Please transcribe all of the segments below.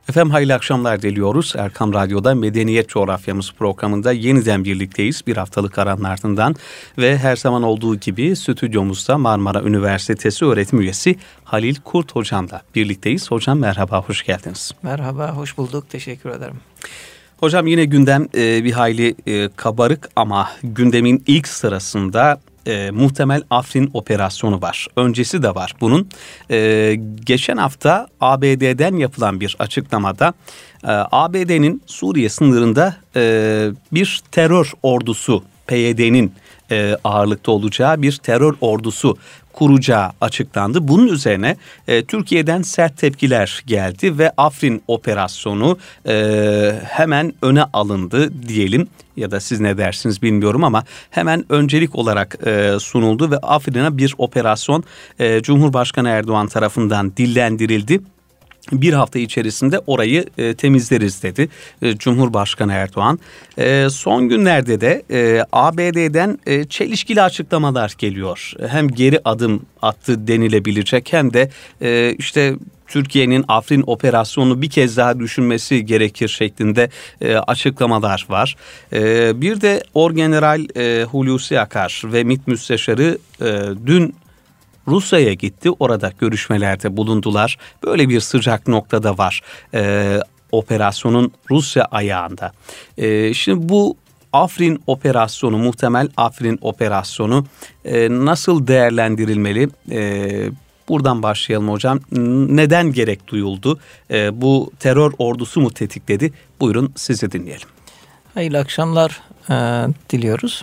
Efendim hayırlı akşamlar diliyoruz. Erkam Radyo'da Medeniyet Coğrafyamız programında yeniden birlikteyiz. Bir haftalık aranın ardından ve her zaman olduğu gibi stüdyomuzda Marmara Üniversitesi öğretim üyesi Halil Kurt Hocam'la birlikteyiz. Hocam merhaba, hoş geldiniz. Merhaba, hoş bulduk. Teşekkür ederim. Hocam yine gündem bir hayli kabarık ama gündemin ilk sırasında muhtemel Afrin operasyonu var. Öncesi de var bunun. Geçen hafta ABD'den yapılan bir açıklamada ABD'nin Suriye sınırında bir terör ordusu, PYD'nin ağırlıkta olacağı bir terör ordusu kuracağı açıklandı. Bunun üzerine Türkiye'den sert tepkiler geldi ve Afrin operasyonu hemen öne alındı diyelim. Ya da siz ne dersiniz bilmiyorum ama hemen öncelik olarak sunuldu ve Afrin'e bir operasyon Cumhurbaşkanı Erdoğan tarafından dillendirildi. Bir hafta içerisinde orayı temizleriz dedi Cumhurbaşkanı Erdoğan. Son günlerde de ABD'den çelişkili açıklamalar geliyor. Hem geri adım attı denilebilecek hem de işte Türkiye'nin Afrin operasyonunu bir kez daha düşünmesi gerekir şeklinde açıklamalar var. Bir de Orgeneral Hulusi Akar ve MİT Müsteşarı dün Rusya'ya gitti. Orada görüşmelerde bulundular. Böyle bir sıcak noktada var operasyonun Rusya ayağında. Şimdi bu Afrin operasyonu, muhtemel Afrin operasyonu nasıl değerlendirilmeli? Buradan başlayalım hocam. Neden gerek duyuldu? Bu terör ordusu mu tetikledi? Buyurun sizi dinleyelim. Hayırlı akşamlar diliyoruz.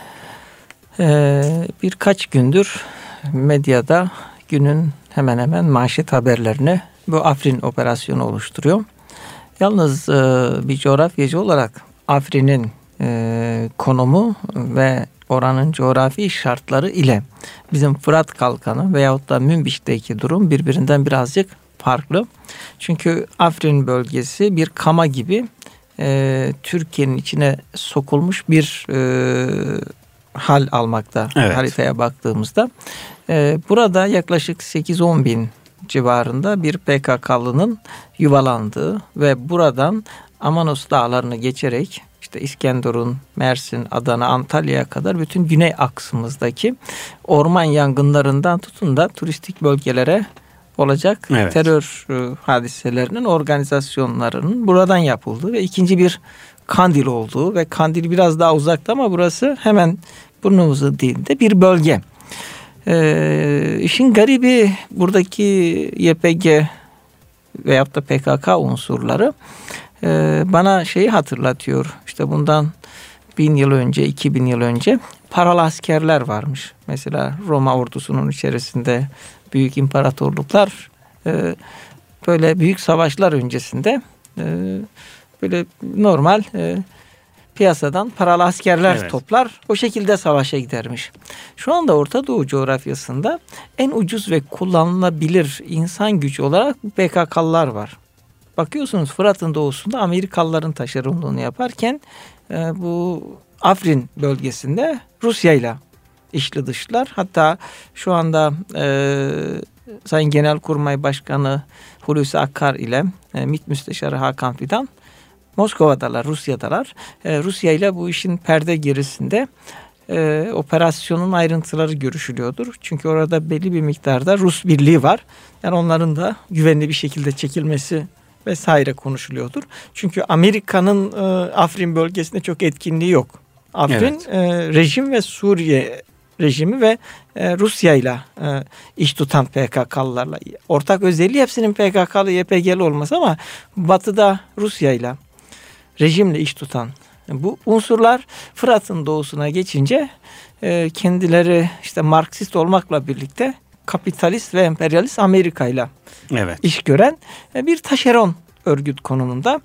Birkaç gündür medyada günün hemen hemen manşet haberlerini bu Afrin operasyonu oluşturuyor. Yalnız bir coğrafyacı olarak Afrin'in konumu ve oranın coğrafi şartları ile bizim Fırat Kalkanı veyahut da Münbiş'teki durum birbirinden birazcık farklı. Çünkü Afrin bölgesi bir kama gibi Türkiye'nin içine sokulmuş bir hal almakta, evet. Haritaya baktığımızda. Burada yaklaşık 8-10 bin civarında bir PKK'lının yuvalandığı ve buradan Amanos dağlarını geçerek işte İskenderun, Mersin, Adana, Antalya'ya kadar bütün güney aksımızdaki orman yangınlarından tutun da turistik bölgelere olacak evet. Terör hadiselerinin organizasyonlarının buradan yapıldığı ve ikinci bir Kandil olduğu ve Kandil biraz daha uzakta ama burası hemen burnumuzun dibinde bir bölge. İşin garibi buradaki YPG veyahut da PKK unsurları bana şeyi hatırlatıyor. İşte bundan 1000 yıl önce, 2000 yıl önce paralı askerler varmış. Mesela Roma ordusunun içerisinde büyük imparatorluklar böyle büyük savaşlar öncesinde böyle normal piyasadan paralı askerler evet. Toplar. O şekilde savaşa gidermiş. Şu anda Orta Doğu coğrafyasında en ucuz ve kullanılabilir insan gücü olarak PKK'lılar var. Bakıyorsunuz Fırat'ın doğusunda Amerikalıların taşeronluğunu yaparken bu Afrin bölgesinde Rusya ile içli dışlar. Hatta şu anda Sayın Genelkurmay Başkanı Hulusi Akar ile MİT Müsteşarı Hakan Fidan Moskova'dalar, Rusya'dalar. Rusya ile bu işin perde gerisinde operasyonun ayrıntıları görüşülüyordur. Çünkü orada belli bir miktarda Rus birliği var. Yani onların da güvenli bir şekilde çekilmesi vesaire konuşuluyordur. Çünkü Amerika'nın Afrin bölgesinde çok etkinliği yok. Afrin evet. Rejim ve Suriye rejimi ve Rusya ile iş tutan PKK'lılarla. Ortak özelliği hepsinin PKK'lı, YPG'li olması ama batıda Rusya ile rejimle iş tutan bu unsurlar Fırat'ın doğusuna geçince kendileri işte Marksist olmakla birlikte kapitalist ve emperyalist Amerika ile evet. iş gören bir taşeron örgüt konumunda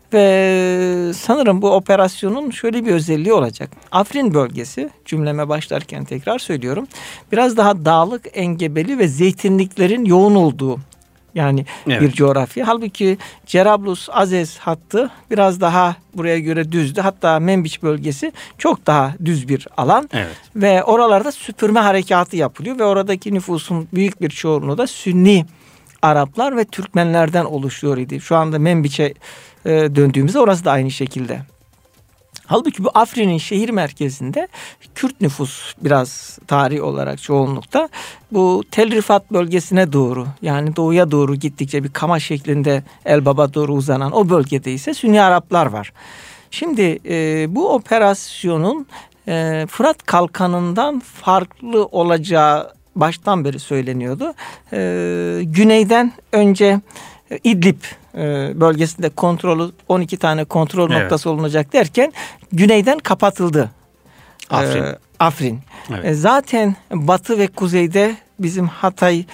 ve sanırım bu operasyonun şöyle bir özelliği olacak. Afrin bölgesi, cümleme başlarken tekrar söylüyorum, biraz daha dağlık, engebeli ve zeytinliklerin yoğun olduğu yani evet. bir coğrafya. Halbuki Cerablus, Azez hattı biraz daha buraya göre düzdü. Hatta Menbiç bölgesi çok daha düz bir alan. Evet. Ve oralarda süpürme harekatı yapılıyor ve oradaki nüfusun büyük bir çoğunluğu da Sünni Araplar ve Türkmenlerden oluşuyor idi. Şu anda Menbiç'e döndüğümüzde orası da aynı şekilde. Halbuki bu Afrin'in şehir merkezinde Kürt nüfus biraz tarih olarak çoğunlukta. Bu Tel Rifat bölgesine doğru, yani doğuya doğru gittikçe bir kama şeklinde Elbap'a doğru uzanan o bölgede ise Sünni Araplar var. Şimdi bu operasyonun Fırat Kalkanı'ndan farklı olacağı baştan beri söyleniyordu. Güneyden önce İdlib bölgesinde 12 tane kontrol noktası olunacak derken güneyden kapatıldı. Afrin. Evet. Zaten batı ve kuzeyde bizim Hatay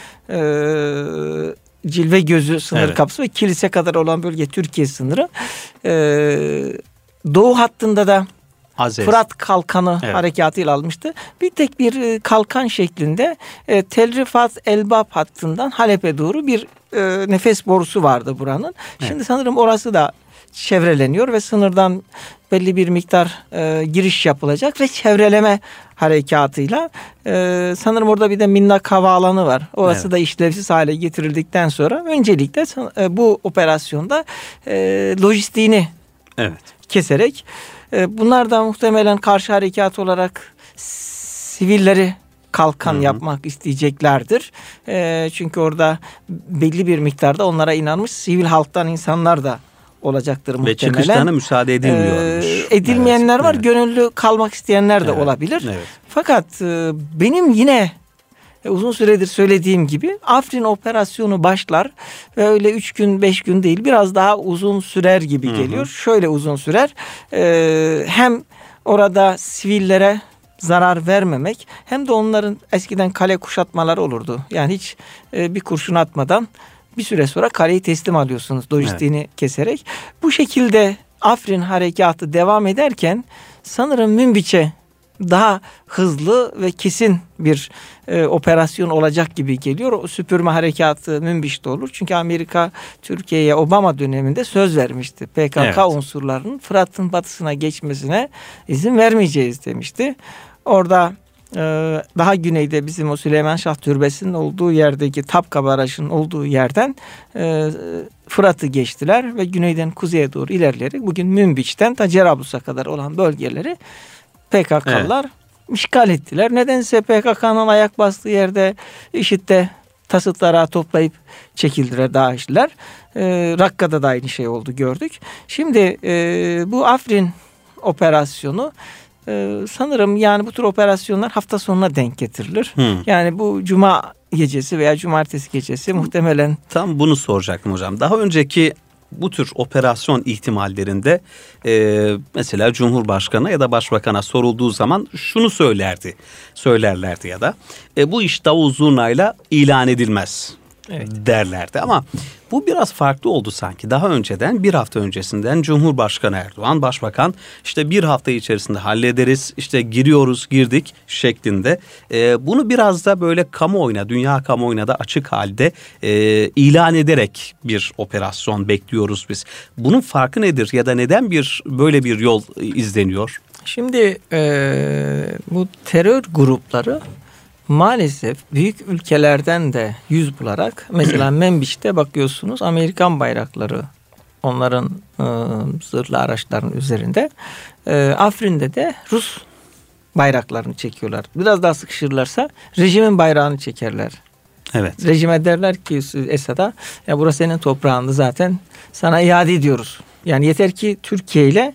Cilve Gözü sınır kapısı ve kilise kadar olan bölge Türkiye sınırı. Doğu hattında da Azez. Fırat Kalkanı harekatıyla almıştı. Bir tek bir kalkan şeklinde Tel Rifat Elbap hattından Halep'e doğru bir nefes borusu vardı buranın. Şimdi sanırım orası da çevreleniyor ve sınırdan belli bir miktar giriş yapılacak ve çevreleme harekatıyla sanırım orada bir de Minnak Havaalanı var. Orası da işlevsiz hale getirildikten sonra öncelikle bu operasyonda lojistiğini keserek bunlar da muhtemelen karşı harekat olarak sivilleri kalkan yapmak isteyeceklerdir. Çünkü orada belli bir miktarda onlara inanmış sivil halktan insanlar da olacaktır muhtemelen. Ve çıkışlarına müsaade edilmiyormuş. Edilmeyenler var. Gönüllü kalmak isteyenler de olabilir. Evet. Fakat benim yine uzun süredir söylediğim gibi Afrin operasyonu başlar ve öyle 3 gün 5 gün değil biraz daha uzun sürer gibi geliyor. Şöyle uzun sürer. Hem orada sivillere zarar vermemek hem de onların eskiden kale kuşatmaları olurdu. Yani hiç bir kurşun atmadan bir süre sonra kaleyi teslim alıyorsunuz lojistiğini keserek. Bu şekilde Afrin harekatı devam ederken sanırım Münbiç'e daha hızlı ve kesin bir operasyon olacak gibi geliyor. O süpürme harekatı Münbiç'te olur. Çünkü Amerika Türkiye'ye Obama döneminde söz vermişti. PKK unsurlarının Fırat'ın batısına geçmesine izin vermeyeceğiz demişti. Orada daha güneyde bizim o Süleymanşah Türbesi'nin olduğu yerdeki Tapka Barajı'nın olduğu yerden Fırat'ı geçtiler ve güneyden kuzeye doğru ilerleyerek bugün Münbiç'ten ta Cerablus'a kadar olan bölgeleri PKK'lılar işgal ettiler. Nedense PKK'nın ayak bastığı yerde IŞİD'de tasıtlara toplayıp çekildiler DAEŞ'liler. Rakka'da da aynı şey oldu gördük. Şimdi bu Afrin operasyonu sanırım yani bu tür operasyonlar hafta sonuna denk getirilir. Yani bu cuma gecesi veya cumartesi gecesi muhtemelen. Tam bunu soracaktım hocam. Daha önceki bu tür operasyon ihtimallerinde mesela Cumhurbaşkanı ya da Başbakan'a sorulduğu zaman şunu söylerlerdi ya da bu iş davul zurnayla ilan edilmez derlerdi. Ama bu biraz farklı oldu sanki. Daha önceden bir hafta öncesinden Cumhurbaşkanı Erdoğan, Başbakan işte bir hafta içerisinde hallederiz, işte girdik şeklinde. Bunu biraz da böyle kamuoyuna, dünya kamuoyuna da açık halde ilan ederek bir operasyon bekliyoruz biz. Bunun farkı nedir ya da neden böyle bir yol izleniyor? Şimdi bu terör grupları maalesef büyük ülkelerden de yüz bularak mesela Menbiç'te bakıyorsunuz Amerikan bayrakları onların zırhlı araçların üzerinde. Afrin'de de Rus bayraklarını çekiyorlar. Biraz daha sıkışırlarsa rejimin bayrağını çekerler. Evet. Rejime derler ki Esad'a ya burası senin toprağındı zaten sana iade ediyoruz. Yani yeter ki Türkiye ile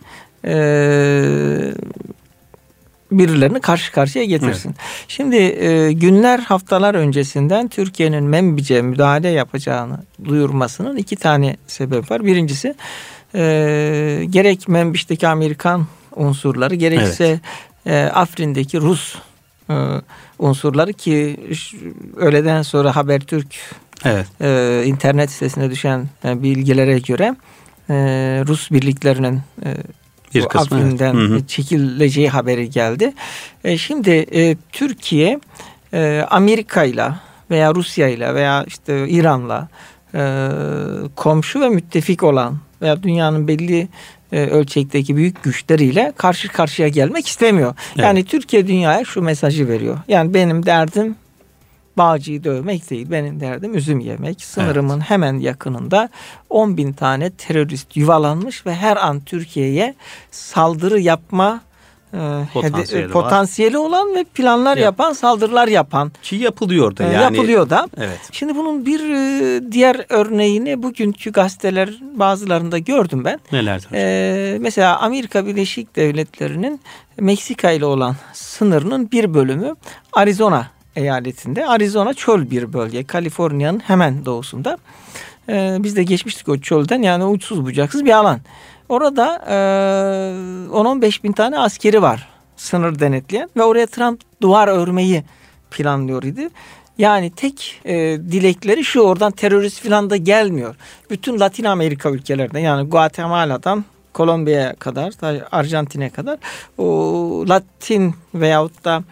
birilerini karşı karşıya getirsin. Evet. Şimdi günler haftalar öncesinden Türkiye'nin Menbiç'e müdahale yapacağını duyurmasının 2 tane sebep var. Birincisi gerek Menbiç'teki Amerikan unsurları gerekse Afrin'deki Rus unsurları ki öğleden sonra Habertürk internet sitesine düşen bilgilere göre Rus birliklerinin bir kısmı Afrin'den çekileceği haberi geldi. Şimdi Türkiye Amerika'yla veya Rusya'yla veya işte İran'la komşu ve müttefik olan veya dünyanın belli ölçekteki büyük güçleriyle karşı karşıya gelmek istemiyor. Evet. Yani Türkiye dünyaya şu mesajı veriyor. Yani benim derdim bağcıyı dövmek değil. Benim derdim üzüm yemek. Sınırımın hemen yakınında 10.000 tane terörist yuvalanmış ve her an Türkiye'ye saldırı yapma potansiyeli olan ve planlar yapan, saldırılar yapan. Ki yapılıyor da yani. Yapılıyor da. Evet. Şimdi bunun bir diğer örneğini bugünkü gazeteler bazılarında gördüm ben. Neler? Mesela Amerika Birleşik Devletleri'nin Meksika ile olan sınırının bir bölümü Arizona eyaletinde. Arizona çöl bir bölge. Kaliforniya'nın hemen doğusunda. Biz de geçmiştik o çölden, yani uçsuz bucaksız bir alan. Orada 10-15 bin tane askeri var sınır denetleyen ve oraya Trump duvar örmeyi planlıyor idi. Yani tek dilekleri şu: oradan terörist falan da gelmiyor. Bütün Latin Amerika ülkelerinde, yani Guatemala'dan Kolombiya'ya kadar, Arjantin'e kadar o Latin veyahut da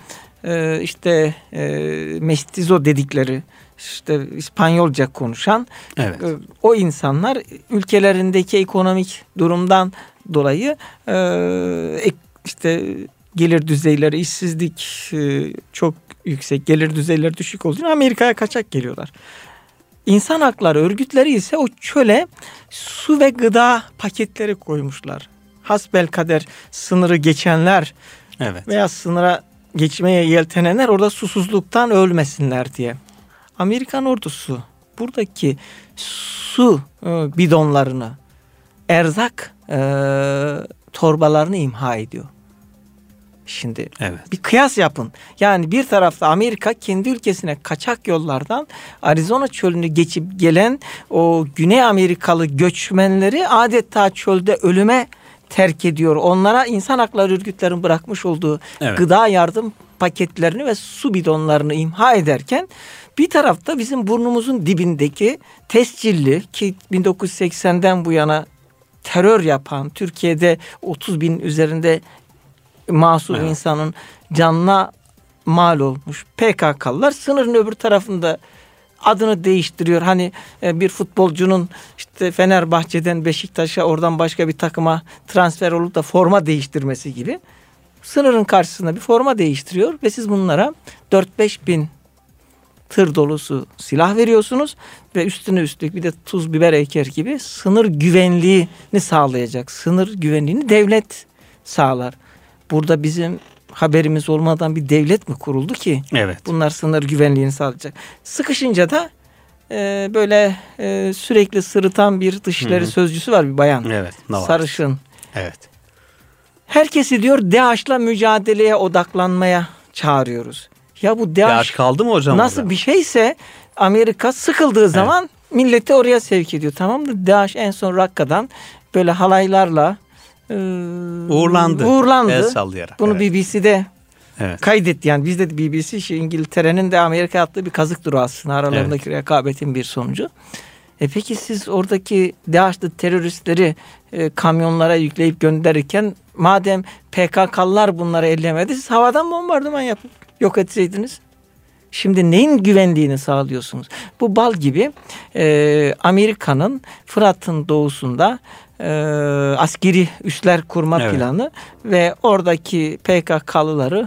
mestizo dedikleri, işte İspanyolca konuşan o insanlar ülkelerindeki ekonomik durumdan dolayı gelir düzeyleri, işsizlik çok yüksek, gelir düzeyleri düşük olduğu için Amerika'ya kaçak geliyorlar. İnsan hakları örgütleri ise o çöle su ve gıda paketleri koymuşlar. Hasbelkader sınırı geçenler veya sınıra geçmeye yeltenenler orada susuzluktan ölmesinler diye. Amerikan ordusu buradaki su bidonlarını, erzak torbalarını imha ediyor. Şimdi bir kıyas yapın. Yani bir tarafta Amerika kendi ülkesine kaçak yollardan Arizona çölünü geçip gelen o Güney Amerikalı göçmenleri adeta çölde ölüme terk ediyor. Onlara insan hakları örgütlerinin bırakmış olduğu gıda yardım paketlerini ve su bidonlarını imha ederken, bir tarafta bizim burnumuzun dibindeki tescilli, ki 1980'den bu yana terör yapan, Türkiye'de 30 bin üzerinde masum insanın canına mal olmuş PKK'lılar sınırın öbür tarafında adını değiştiriyor. Hani bir futbolcunun işte Fenerbahçe'den Beşiktaş'a, oradan başka bir takıma transfer olup da forma değiştirmesi gibi sınırın karşısında bir forma değiştiriyor ve siz bunlara 4-5 bin tır dolusu silah veriyorsunuz ve üstüne üstlük bir de tuz biber eker gibi sınır güvenliğini sağlayacak. Sınır güvenliğini devlet sağlar. Burada bizim haberimiz olmadan bir devlet mi kuruldu ki? Bunlar sınır güvenliğini sağlayacak. Sıkışınca da böyle sürekli sırıtan bir dışişleri sözcüsü var, bir bayan. Sarışın. Herkesi diyor DAEŞ'la mücadeleye odaklanmaya çağırıyoruz. Ya bu DAEŞ kaldı mı hocam? Nasıl orada bir şeyse Amerika sıkıldığı zaman milleti oraya sevk ediyor. Tamam da DAEŞ en son Rakka'dan böyle halaylarla uğurlandı. El sallayarak. Bunu BBC'de kaydetti. Yani bizde de BBC İngiltere'nin de Amerika'ya attığı bir kazıktır aslında, aralarındaki rekabetin bir sonucu. Peki siz oradaki DAEŞ'li teröristleri kamyonlara yükleyip gönderirken, madem PKK'lılar bunları ellemedi, siz havadan bombardıman yapıp yok etseydiniz. Şimdi neyin güvenliğini sağlıyorsunuz? Bu bal gibi Amerika'nın Fırat'ın doğusunda askeri üsler kurma planı ve oradaki PKK'lıları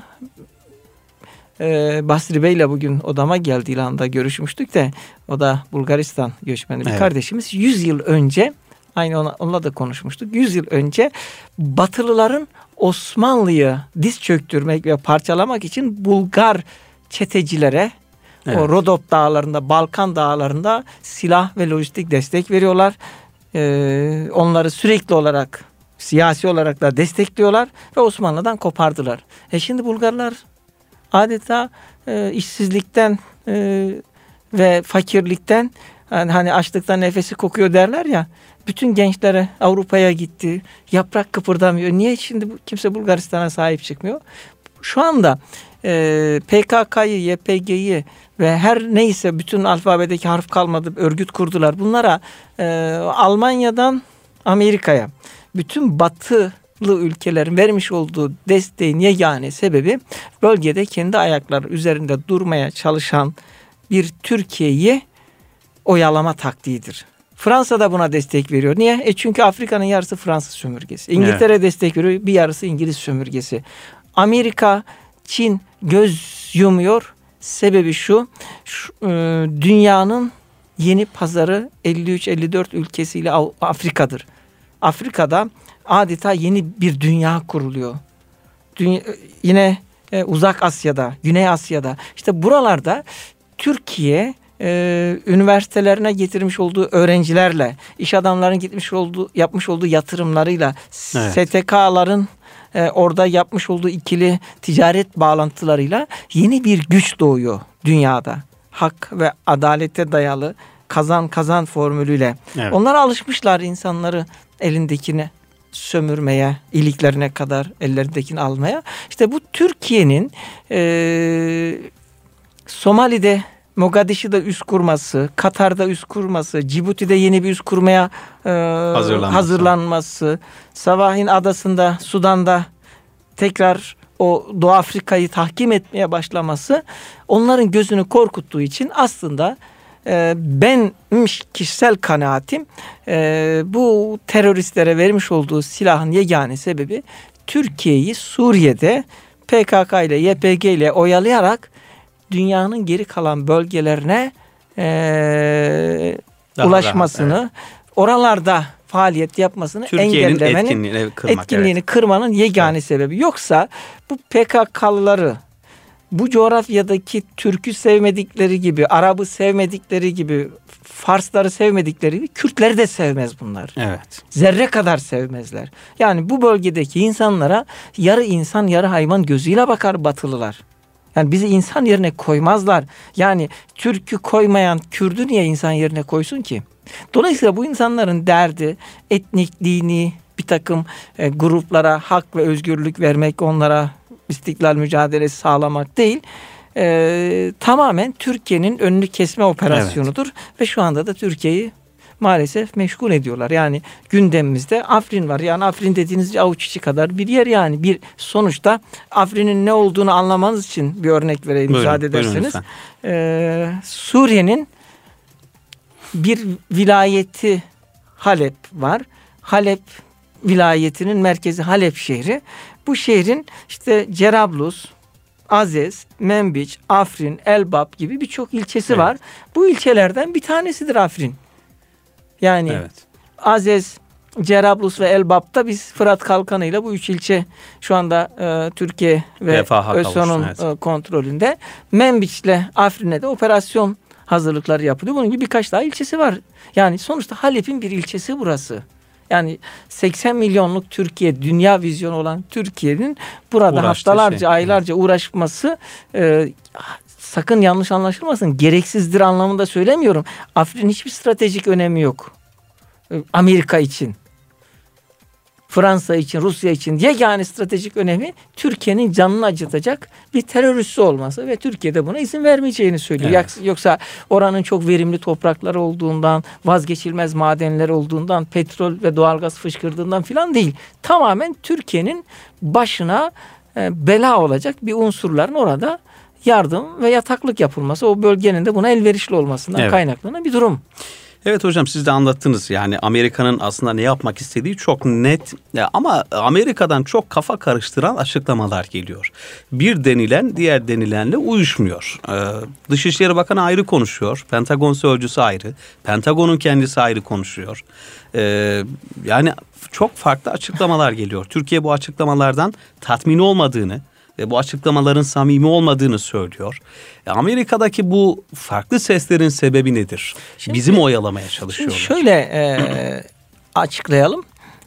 Basri Bey'le bugün odama geldi, İlhan'da görüşmüştük de, o da Bulgaristan göçmeni bir kardeşimiz. 100 yıl önce, aynı onunla da konuşmuştuk. 100 yıl önce Batılıların Osmanlı'ya diz çöktürmek ve parçalamak için Bulgar çetecilere o Rodop dağlarında, Balkan dağlarında silah ve lojistik destek veriyorlar. Onları sürekli olarak, siyasi olarak da destekliyorlar ve Osmanlı'dan kopardılar. Şimdi Bulgarlar adeta işsizlikten ve fakirlikten, yani hani açlıktan nefesi kokuyor derler ya, bütün gençlere Avrupa'ya gitti, yaprak kıpırdamıyor. Niye şimdi kimse Bulgaristan'a sahip çıkmıyor? Şu anda PKK'yı, YPG'yi ve her neyse bütün alfabedeki harf kalmadı örgüt kurdular. Bunlara Almanya'dan Amerika'ya bütün batılı ülkelerin vermiş olduğu desteğin yegane sebebi bölgede kendi ayakları üzerinde durmaya çalışan bir Türkiye'yi oyalama taktiğidir. Fransa da buna destek veriyor. Niye? Çünkü Afrika'nın yarısı Fransız sömürgesi. İngiltere destek veriyor. Bir yarısı İngiliz sömürgesi. Amerika, Çin göz yumuyor. Sebebi şu dünyanın yeni pazarı 53-54 ülkesiyle Afrika'dır. Afrika'da adeta yeni bir dünya kuruluyor. Yine Uzak Asya'da, Güney Asya'da, işte buralarda Türkiye üniversitelerine getirmiş olduğu öğrencilerle, iş adamlarının yapmış olduğu yatırımlarıyla, evet, STK'ların orada yapmış olduğu ikili ticaret bağlantılarıyla yeni bir güç doğuyor dünyada. Hak ve adalete dayalı kazan kazan formülüyle. Evet. Onlar alışmışlar insanları elindekini sömürmeye, iliklerine kadar ellerindekini almaya. İşte bu Türkiye'nin Somali'de, Mogadishu'da üs kurması, Katar'da üs kurması, Cibuti'de yeni bir üs kurmaya hazırlanması, Sabahin Adası'nda, Sudan'da tekrar o Doğu Afrika'yı tahkim etmeye başlaması onların gözünü korkuttuğu için aslında ben kişisel kanaatim bu teröristlere vermiş olduğu silahın yegane sebebi Türkiye'yi Suriye'de PKK ile YPG ile oyalayarak dünyanın geri kalan bölgelerine ulaşmasını, rahat, evet, oralarda faaliyet yapmasını engellemenin, etkinliğini kırmanın yegane, evet, sebebi. Yoksa bu PKK'lıları bu coğrafyadaki Türk'ü sevmedikleri gibi, Arap'ı sevmedikleri gibi, Farsları sevmedikleri gibi Kürtleri de sevmez bunlar. Evet. Zerre kadar sevmezler. Yani bu bölgedeki insanlara yarı insan yarı hayvan gözüyle bakar Batılılar. Yani bizi insan yerine koymazlar. Yani Türk'ü koymayan Kürt'ü niye insan yerine koysun ki? Dolayısıyla bu insanların derdi etnik, dini bir takım gruplara hak ve özgürlük vermek, onlara istiklal mücadelesi sağlamak değil. Tamamen Türkiye'nin önünü kesme operasyonudur. Evet. Ve şu anda da Türkiye'yi maalesef meşgul ediyorlar. Yani gündemimizde Afrin var. Yani Afrin dediğiniz avuç içi kadar bir yer yani. Bir sonuçta Afrin'in ne olduğunu anlamanız için bir örnek vereyim, müsaade ederseniz. Suriye'nin bir vilayeti Halep var. Halep vilayetinin merkezi Halep şehri. Bu şehrin işte Cerablus, Azez, Menbiç, Afrin, Elbap gibi birçok ilçesi, evet, var. Bu ilçelerden bir tanesidir Afrin. Yani evet, Azez, Cerablus ve Elbap'ta biz Fırat Kalkanı'yla bu üç ilçe şu anda Türkiye ve ÖSO'nun, evet, kontrolünde. Menbiç'le Afrin'e de operasyon hazırlıkları yapılıyor. Bunun gibi birkaç daha ilçesi var. Yani sonuçta Halep'in bir ilçesi burası. Yani 80 milyonluk Türkiye, dünya vizyonu olan Türkiye'nin burada haftalarca, aylarca uğraşması sakın yanlış anlaşılmasın, gereksizdir anlamında söylemiyorum. Afrin'in hiçbir stratejik önemi yok. Amerika için, Fransa için, Rusya için yegane stratejik önemi Türkiye'nin canını acıtacak bir terör üssü olması ve Türkiye'de buna izin vermeyeceğini söylüyor. Evet. Yoksa oranın çok verimli toprakları olduğundan, vazgeçilmez madenler olduğundan, petrol ve doğalgaz fışkırdığından filan değil. Tamamen Türkiye'nin başına bela olacak bir unsurların orada yardım ve yataklık yapılması, o bölgenin de buna elverişli olmasından, evet, kaynaklanan bir durum. Evet hocam, siz de anlattınız. Yani Amerika'nın aslında ne yapmak istediği çok net ama Amerika'dan çok kafa karıştıran açıklamalar geliyor. Bir denilen diğer denilenle uyuşmuyor. Dışişleri Bakanı ayrı konuşuyor. Pentagon sözcüsü ayrı. Pentagon'un kendisi ayrı konuşuyor. Yani çok farklı açıklamalar geliyor. Türkiye bu açıklamalardan tatmin olmadığını ve bu açıklamaların samimi olmadığını söylüyor. Amerika'daki bu farklı seslerin sebebi nedir? Şimdi, bizi mi oyalamaya çalışıyorlar? Şöyle açıklayalım.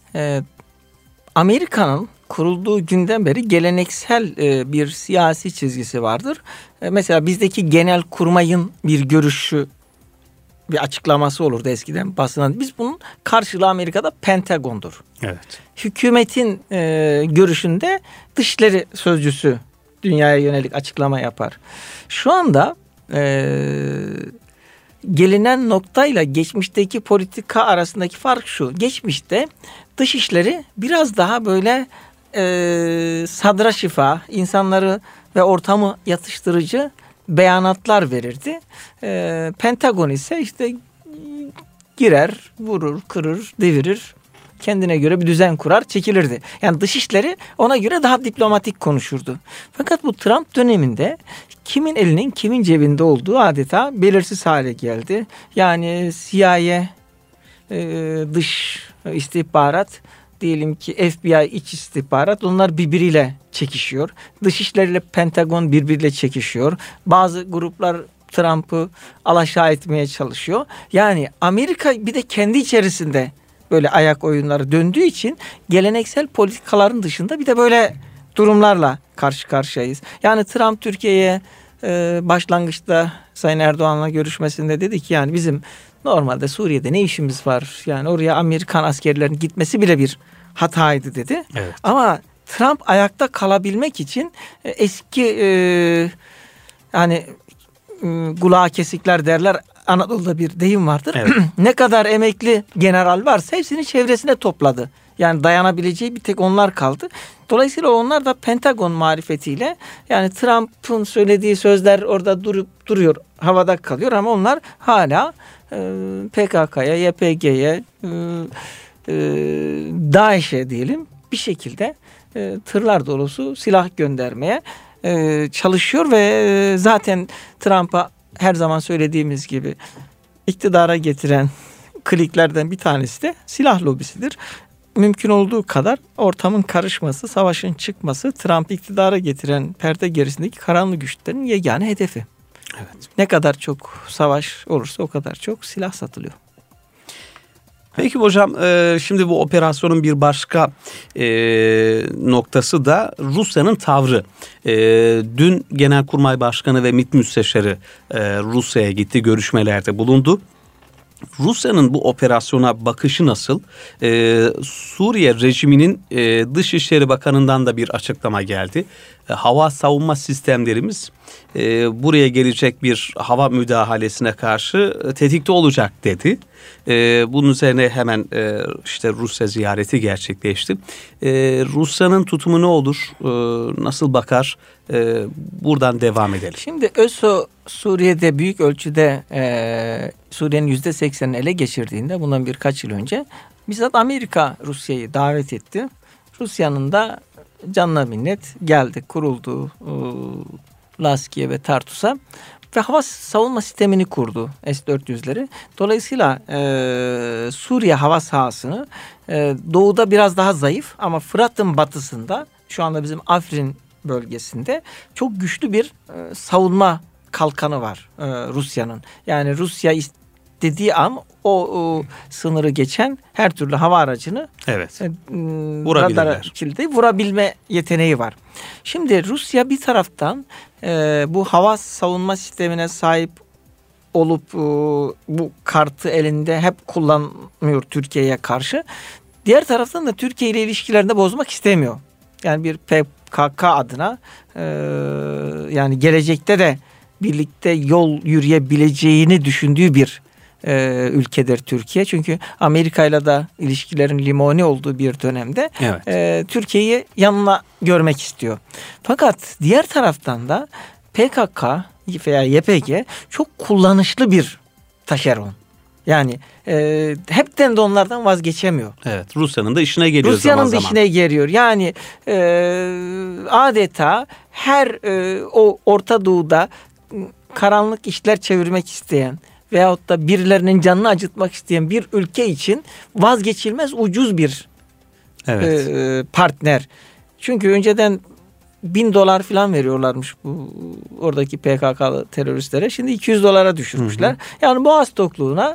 Amerika'nın kurulduğu günden beri geleneksel bir siyasi çizgisi vardır. Mesela bizdeki Genelkurmay'ın bir görüşü, bir açıklaması olurdu eskiden basına. Biz bunun karşılığı Amerika'da Pentagon'dur. Evet. Hükümetin görüşünde Dışişleri Sözcüsü dünyaya yönelik açıklama yapar. Şu anda gelinen noktayla geçmişteki politika arasındaki fark şu. Geçmişte dışişleri biraz daha böyle sadra şifa, insanları ve ortamı yatıştırıcı beyanatlar verirdi. Pentagon ise işte girer, vurur, kırır, devirir, kendine göre bir düzen kurar, çekilirdi. Yani dışişleri ona göre daha diplomatik konuşurdu. Fakat bu Trump döneminde kimin elinin kimin cebinde olduğu adeta belirsiz hale geldi. Yani CIA, dış istihbarat, diyelim ki FBI, iç istihbarat, onlar birbiriyle çekişiyor. Dışişleriyle Pentagon birbiriyle çekişiyor. Bazı gruplar Trump'ı alaşağı etmeye çalışıyor. Yani Amerika bir de kendi içerisinde böyle ayak oyunları döndüğü için geleneksel politikaların dışında bir de böyle durumlarla karşı karşıyayız. Yani Trump Türkiye'ye başlangıçta Sayın Erdoğan'la görüşmesinde dedi ki yani bizim normalde Suriye'de ne işimiz var? Yani oraya Amerikan askerlerinin gitmesi bile bir hataydı dedi. Evet. Ama Trump ayakta kalabilmek için eski yani kulağa kesikler derler. Anadolu'da bir deyim vardır. Evet. Ne kadar emekli general varsa hepsini çevresine topladı. Yani dayanabileceği bir tek onlar kaldı. Dolayısıyla onlar da Pentagon marifetiyle, yani Trump'ın söylediği sözler orada duruyor, havada kalıyor ama onlar hala PKK'ya, YPG'ye, DAEŞ'e diyelim bir şekilde tırlar dolusu silah göndermeye çalışıyor ve zaten Trump'a her zaman söylediğimiz gibi iktidara getiren kliklerden bir tanesi de silah lobisidir. Mümkün olduğu kadar ortamın karışması, savaşın çıkması Trump iktidara getiren perde gerisindeki karanlık güçlerin yegane hedefi. Evet. Ne kadar çok savaş olursa o kadar çok silah satılıyor. Peki hocam, şimdi bu operasyonun bir başka noktası da Rusya'nın tavrı. Dün Genelkurmay Başkanı ve MİT Müsteşarı Rusya'ya gitti, görüşmelerde bulundu. Rusya'nın bu operasyona bakışı nasıl? Suriye rejiminin Dışişleri Bakanı'ndan da bir açıklama geldi. Hava savunma sistemlerimiz buraya gelecek bir hava müdahalesine karşı tetikte olacak dedi. Bunun üzerine hemen işte Rusya ziyareti gerçekleşti. Rusya'nın tutumu ne olur? Nasıl bakar? Buradan devam edelim. Şimdi ÖSO Suriye'de büyük ölçüde Suriye'nin %80'ini ele geçirdiğinde, bundan birkaç yıl önce bizzat Amerika Rusya'yı davet etti. Rusya'nın da canına minnet geldi, kuruldu Laskiye ve Tartus'a ve hava savunma sistemini kurdu, S-400'leri. Dolayısıyla Suriye hava sahasını doğuda biraz daha zayıf ama Fırat'ın batısında, şu anda bizim Afrin bölgesinde çok güçlü bir savunma kalkanı var Rusya'nın. Yani Rusya istediği an o sınırı geçen her türlü hava aracını radar kilidi vurabilme yeteneği var. Şimdi Rusya bir taraftan bu hava savunma sistemine sahip olup bu kartı elinde hep kullanmıyor Türkiye'ye karşı. Diğer taraftan da Türkiye ile ilişkilerini bozmak istemiyor. Yani bir PKK adına yani gelecekte de birlikte yol yürüyebileceğini düşündüğü bir ülkedir Türkiye. Çünkü Amerika ile de ilişkilerin limoni olduğu bir dönemde Türkiye'yi yanına görmek istiyor. Fakat diğer taraftan da PKK veya YPG çok kullanışlı bir taşeron. Yani hepten de onlardan vazgeçemiyor. Evet, Rusya'nın da işine geliyor Rusya'nın da işine geliyor. Yani adeta her o Orta Doğu'da karanlık işler çevirmek isteyen veyahut da birilerinin canını acıtmak isteyen bir ülke için vazgeçilmez ucuz bir partner. Çünkü önceden $1.000 falan veriyorlarmış bu oradaki PKK'lı teröristlere. Şimdi $200 düşürmüşler. Hı hı. Yani boğaz tokluğuna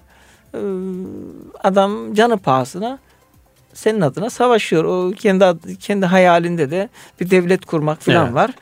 adam canı pahasına senin adına savaşıyor. O kendi hayalinde de bir devlet kurmak falan var.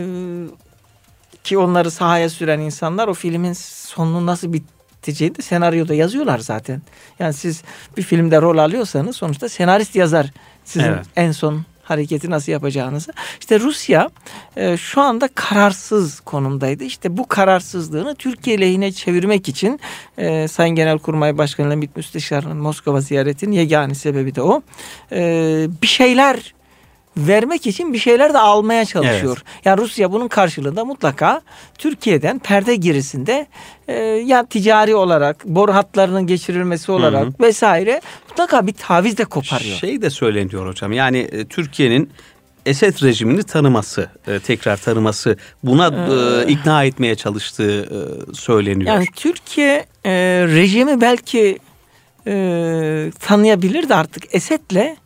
Ki onları sahaya süren insanlar o filmin sonunu nasıl biteceğini de senaryoda yazıyorlar zaten. Yani siz bir filmde rol alıyorsanız sonuçta senarist yazar sizin en son hareketi nasıl yapacağınızı. İşte Rusya şu anda kararsız konumdaydı. İşte bu kararsızlığını Türkiye lehine çevirmek için Sayın Genelkurmay Başkanı ile MİT Müsteşarı'nın Moskova ziyaretinin yegane sebebi de o. Bir şeyler vermek için bir şeyler de almaya çalışıyor. Evet. Yani Rusya bunun karşılığında mutlaka Türkiye'den perde gerisinde ya ticari olarak, boru hatlarının geçirilmesi olarak vesaire mutlaka bir taviz de koparıyor. Şey de söyleniyor hocam, yani Türkiye'nin Esed rejimini tanıması, tekrar tanıması, buna ikna etmeye çalıştığı söyleniyor. Yani Türkiye rejimi belki tanıyabilir de artık Esed'le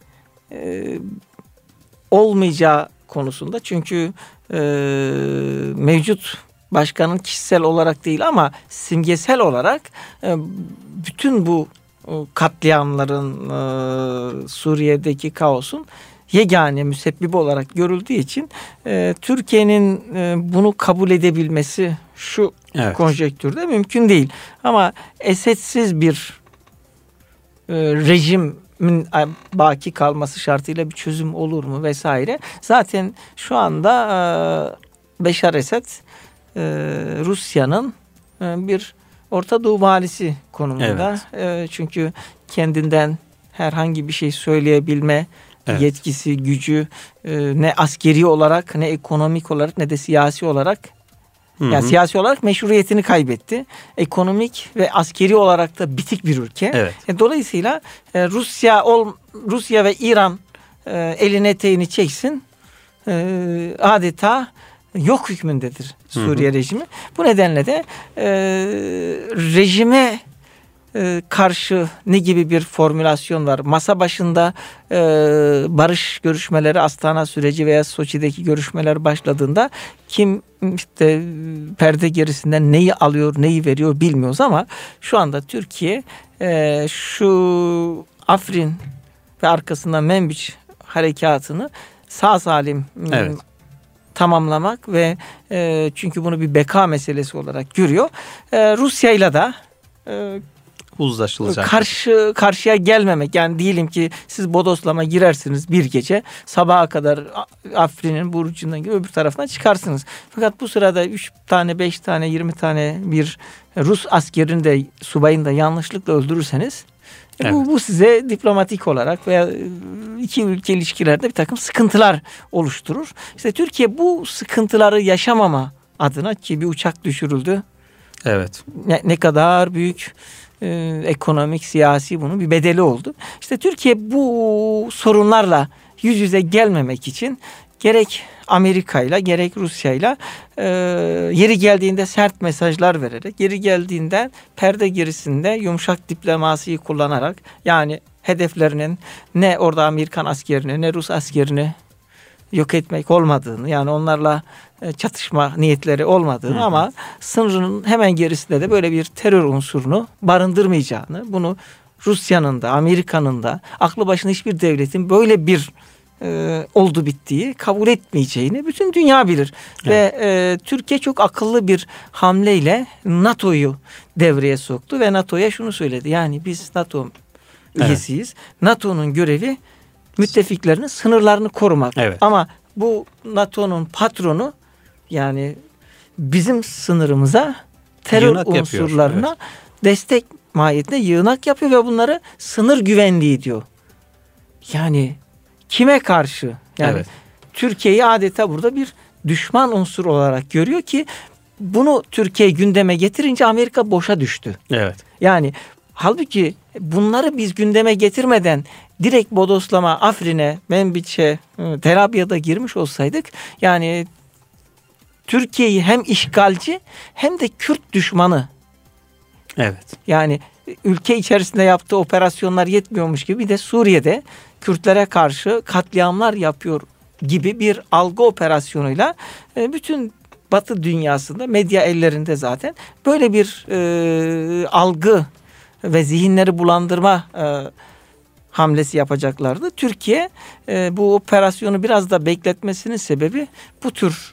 olmayacağı konusunda. Çünkü mevcut başkanın kişisel olarak değil ama simgesel olarak bütün bu katliamların, Suriye'deki kaosun yegane müsebbibi olarak görüldüğü için Türkiye'nin bunu kabul edebilmesi şu konjektürde mümkün değil. Ama Esed'siz bir rejimin baki kalması şartıyla bir çözüm olur mu vesaire. Zaten şu anda Beşar Esed Rusya'nın bir Orta Doğu valisi konumunda. Evet. Çünkü kendinden herhangi bir şey söyleyebilme yetkisi, gücü ne askeri olarak, ne ekonomik olarak, ne de siyasi olarak, yani siyasi olarak meşruiyetini kaybetti. Ekonomik ve askeri olarak da bitik bir ülke. Evet. Dolayısıyla Rusya ve İran elini eteğini çeksin, adeta yok hükmündedir Suriye rejimi. Bu nedenle de rejime karşı ne gibi bir formülasyon var? Masa başında barış görüşmeleri, Astana süreci veya Soçi'deki görüşmeler başladığında kim işte perde gerisinden neyi alıyor, neyi veriyor bilmiyoruz ama şu anda Türkiye şu Afrin ve arkasından Menbiç harekatını sağ salim tamamlamak ve çünkü bunu bir beka meselesi olarak görüyor. Rusya'yla da uzlaşılacak. Karşıya gelmemek. Yani diyelim ki siz bodoslama girersiniz bir gece, sabaha kadar Afrin'in burcundan gibi öbür tarafına çıkarsınız. Fakat bu sırada 3 tane, 5 tane, 20 tane bir Rus askerini de, subayını da yanlışlıkla öldürürseniz bu size diplomatik olarak veya iki ülke ilişkilerde bir takım sıkıntılar oluşturur. İşte Türkiye bu sıkıntıları yaşamama adına, ki bir uçak düşürüldü. Evet. Ne kadar büyük ekonomik, siyasi bunun bir bedeli oldu. İşte Türkiye bu sorunlarla yüz yüze gelmemek için gerek Amerika'yla gerek Rusya'yla yeri geldiğinde sert mesajlar vererek, yeri geldiğinde perde gerisinde yumuşak diplomasiyi kullanarak, yani hedeflerinin ne orada Amerikan askerini ne Rus askerini yok etmek olmadığını, yani onlarla çatışma niyetleri olmadığını ama sınırın hemen gerisinde de böyle bir terör unsurunu barındırmayacağını, bunu Rusya'nın da Amerika'nın da aklı başında hiçbir devletin böyle bir oldu bittiği kabul etmeyeceğini bütün dünya bilir. Evet. Ve Türkiye çok akıllı bir hamleyle NATO'yu devreye soktu ve NATO'ya şunu söyledi: yani biz NATO üyesiyiz. NATO'nun görevi müttefiklerinin sınırlarını korumak. Evet. Ama bu NATO'nun patronu, yani bizim sınırımıza terör yığınak unsurlarına yapıyor. Evet. Destek mahiyetinde yığınak yapıyor ve bunları sınır güvenliği diyor. Yani kime karşı? Yani Türkiye'yi adeta burada bir düşman unsur olarak görüyor ki bunu Türkiye gündeme getirince Amerika boşa düştü. Evet. Yani halbuki bunları biz gündeme getirmeden direkt bodoslama Afrin'e, Menbiç'e, Tel Abyad'a girmiş olsaydık, yani Türkiye'yi hem işgalci hem de Kürt düşmanı. Evet. Yani ülke içerisinde yaptığı operasyonlar yetmiyormuş gibi bir de Suriye'de Kürtlere karşı katliamlar yapıyor gibi bir algı operasyonuyla bütün Batı dünyasında, medya ellerinde zaten böyle bir algı ve zihinleri bulandırma hamlesi yapacaklardı. Türkiye bu operasyonu biraz da bekletmesinin sebebi bu tür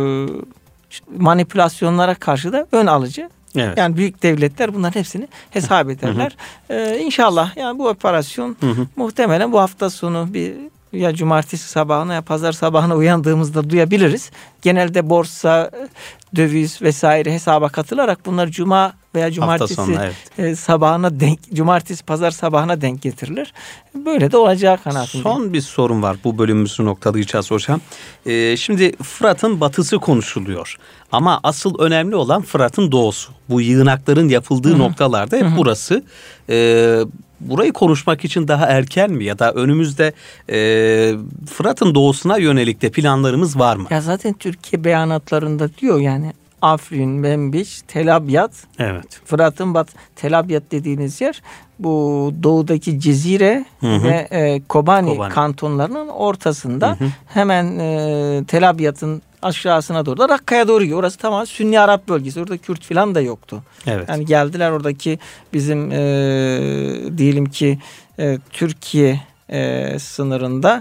manipülasyonlara karşı da ön alıcı. Evet. Yani büyük devletler bunların hepsini hesap ederler. İnşallah yani bu operasyon muhtemelen bu hafta sonu ya cumartesi sabahına ya pazar sabahına uyandığımızda duyabiliriz. Genelde borsa, döviz vesaire hesaba katılarak bunlar cuma veya cumartesi sonu, sabahına cumartesi pazar sabahına denk getirilir. Böyle de olacağı kanaatindeyim. Son bir sorun var, bu bölümümüzü noktalayacağız hocam. Şimdi Fırat'ın batısı konuşuluyor. Ama asıl önemli olan Fırat'ın doğusu. Bu yığınakların yapıldığı noktalarda hep burası. Burayı konuşmak için daha erken mi, ya da önümüzde Fırat'ın doğusuna yönelik de planlarımız var mı? Ya zaten Türkiye beyanatlarında diyor yani Afrin, Menbiç, Tel Abyad. Evet. Fırat'ın Tel Abyad dediğiniz yer bu doğudaki Cezire ve Kobani kantonlarının ortasında. Hemen Tel Abyad'ın aşağısına doğru da Rakka'ya doğru gidiyor. Orası tamamen Sünni Arap bölgesi. Orada Kürt falan da yoktu. Evet. Yani geldiler oradaki bizim diyelim ki Türkiye sınırında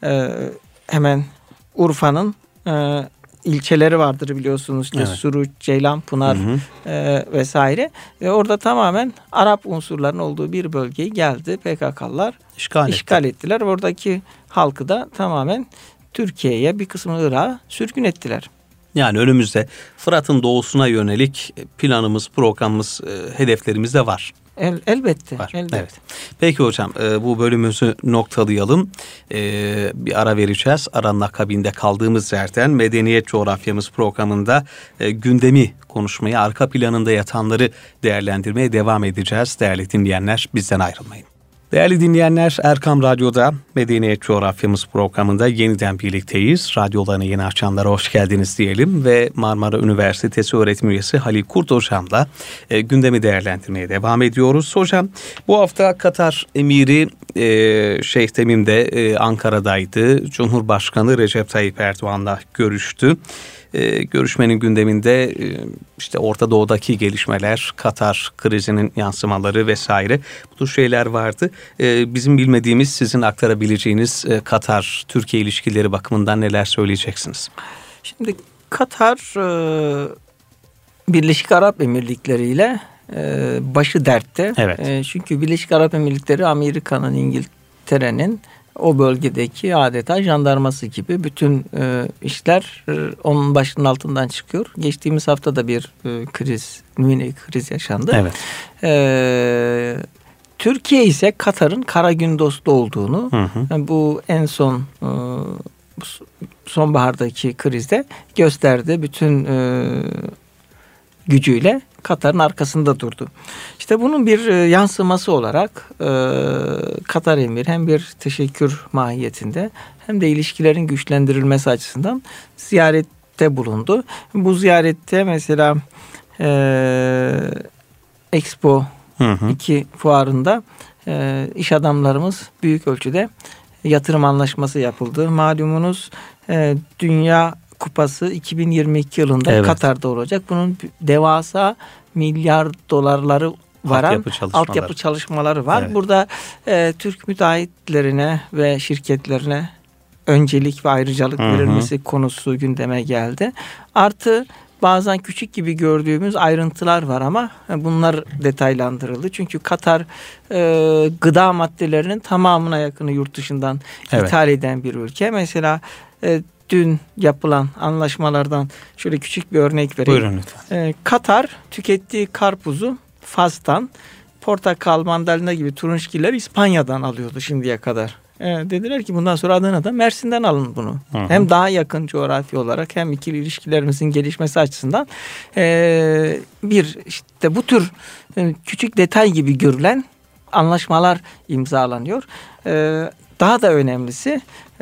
hemen Urfa'nın ilçeleri vardır biliyorsunuz. İşte Suruç, Ceylanpınar vesaire. Ve orada tamamen Arap unsurların olduğu bir bölgeyi geldi PKK'lılar işgal ettiler. Oradaki halkı da tamamen Türkiye'ye, bir kısmını Irak'a sürgün ettiler. Yani önümüzde Fırat'ın doğusuna yönelik planımız, programımız, hedeflerimiz de var. Elbette. Var. Evet. Peki hocam, bu bölümümüzü noktalayalım. Bir ara vereceğiz. Aranın akabinde kaldığımız yerden Medeniyet Coğrafyamız programında gündemi konuşmaya, arka planında yatanları değerlendirmeye devam edeceğiz. Değerli dinleyenler, bizden ayrılmayın. Değerli dinleyenler, Erkam Radyo'da Medeniyet Coğrafyamız programında yeniden birlikteyiz. Radyolarını yeni açanlara hoş geldiniz diyelim ve Marmara Üniversitesi öğretim üyesi Halil Kurt Hocam'la gündemi değerlendirmeye devam ediyoruz. Hocam, bu hafta Katar Emiri Şeyh Temim de Ankara'daydı. Cumhurbaşkanı Recep Tayyip Erdoğan'la görüştü. Görüşmenin gündeminde işte Orta Doğu'daki gelişmeler, Katar krizinin yansımaları vesaire, bu tür şeyler vardı. Bizim bilmediğimiz, sizin aktarabileceğiniz Katar-Türkiye ilişkileri bakımından neler söyleyeceksiniz? Şimdi Katar Birleşik Arap Emirlikleri ile başı dertte. Evet. Çünkü Birleşik Arap Emirlikleri Amerika'nın, İngiltere'nin o bölgedeki adeta jandarması gibi, bütün işler onun başının altından çıkıyor. Geçtiğimiz hafta da bir kriz yaşandı. Evet. Türkiye ise Katar'ın kara gün dostu olduğunu, yani bu en son sonbahardaki krizde gösterdi. Bütün gücüyle Katar'ın arkasında durdu. İşte bunun bir yansıması olarak Katar Emiri hem bir teşekkür mahiyetinde hem de ilişkilerin güçlendirilmesi açısından ziyarette bulundu. Bu ziyarette mesela Expo 2 fuarında iş adamlarımız büyük ölçüde yatırım anlaşması yapıldı. Malumunuz Dünya Kupası 2022 yılında Katar'da olacak. Bunun devasa milyar dolarları varan altyapı çalışmaları var. Evet. Burada Türk müteahhitlerine ve şirketlerine öncelik ve ayrıcalık verilmesi konusu gündeme geldi. Artı bazen küçük gibi gördüğümüz ayrıntılar var ama bunlar detaylandırıldı. Çünkü Katar gıda maddelerinin tamamına yakını yurt dışından ithal eden bir ülke. Mesela dün yapılan anlaşmalardan şöyle küçük bir örnek vereyim. Buyurun lütfen. Katar tükettiği karpuzu Fas'tan, portakal, mandalina gibi turunçgiller İspanya'dan alıyordu şimdiye kadar. Dediler ki bundan sonra Adana'dan, Mersin'den alın bunu. Hem daha yakın coğrafi olarak hem ikili ilişkilerimizin gelişmesi açısından işte bu tür küçük detay gibi görülen anlaşmalar imzalanıyor. Daha da önemlisi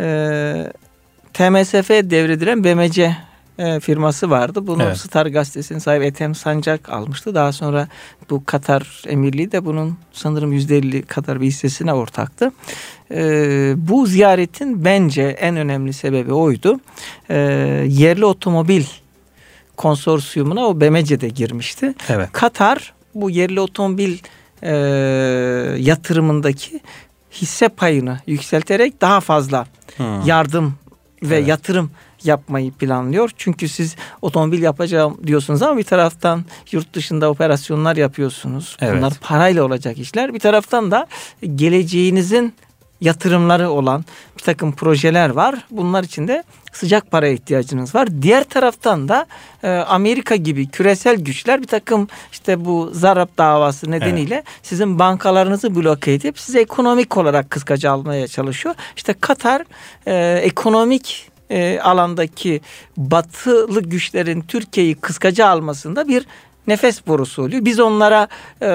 TMSF devredilen BMC firması vardı. Bunu Star Gazetesi'nin sahibi Ethem Sancak almıştı. Daha sonra bu Katar Emirliği de bunun sanırım %50 kadar bir hissesine ortaktı. Bu ziyaretin bence en önemli sebebi oydu. Yerli otomobil konsorsiyumuna o BMC de girmişti. Evet. Katar bu yerli otomobil yatırımındaki hisse payını yükselterek daha fazla yardım ve yatırım yapmayı planlıyor. Çünkü siz otomobil yapacağım diyorsunuz ama bir taraftan yurt dışında operasyonlar yapıyorsunuz. Evet. Bunlar parayla olacak işler. Bir taraftan da geleceğinizin yatırımları olan bir takım projeler var. Bunlar için de sıcak paraya ihtiyacınız var. Diğer taraftan da Amerika gibi küresel güçler bir takım işte bu Zarrab davası nedeniyle sizin bankalarınızı bloke edip size ekonomik olarak kıskaca almaya çalışıyor. İşte Katar ekonomik alandaki batılı güçlerin Türkiye'yi kıskaca almasında bir nefes borusu oluyor. Biz onlara